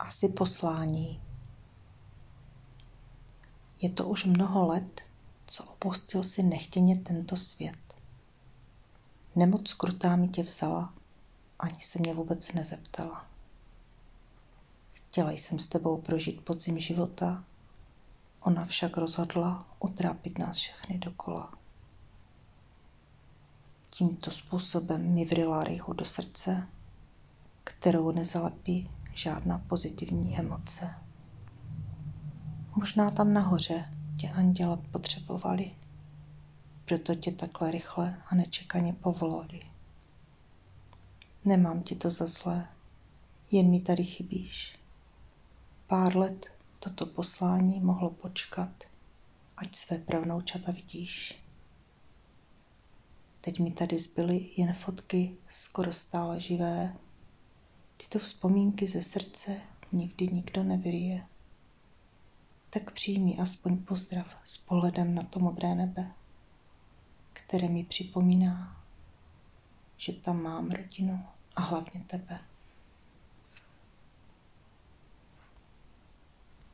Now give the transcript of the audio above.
Asi poslání. Je to už mnoho let, co opustil si nechtěně tento svět. Nemoc krutá mi tě vzala, ani se mě vůbec nezeptala. Chtěla jsem s tebou prožít podzim života, ona však rozhodla utrápit nás všechny dokola. Tímto způsobem mi vryla rýchu do srdce, kterou nezalepí žádná pozitivní emoce. Možná tam nahoře tě anděle potřebovali, proto tě takhle rychle a nečekaně povolali. Nemám ti to za zlé, jen mi tady chybíš. Pár let toto poslání mohlo počkat, ať své pravnoučata vidíš. Teď mi tady zbyly jen fotky skoro stále živé. Tyto vzpomínky ze srdce nikdy nikdo nevyryje. Tak přijmi aspoň pozdrav s pohledem na to modré nebe, které mi připomíná, že tam mám rodinu a hlavně tebe.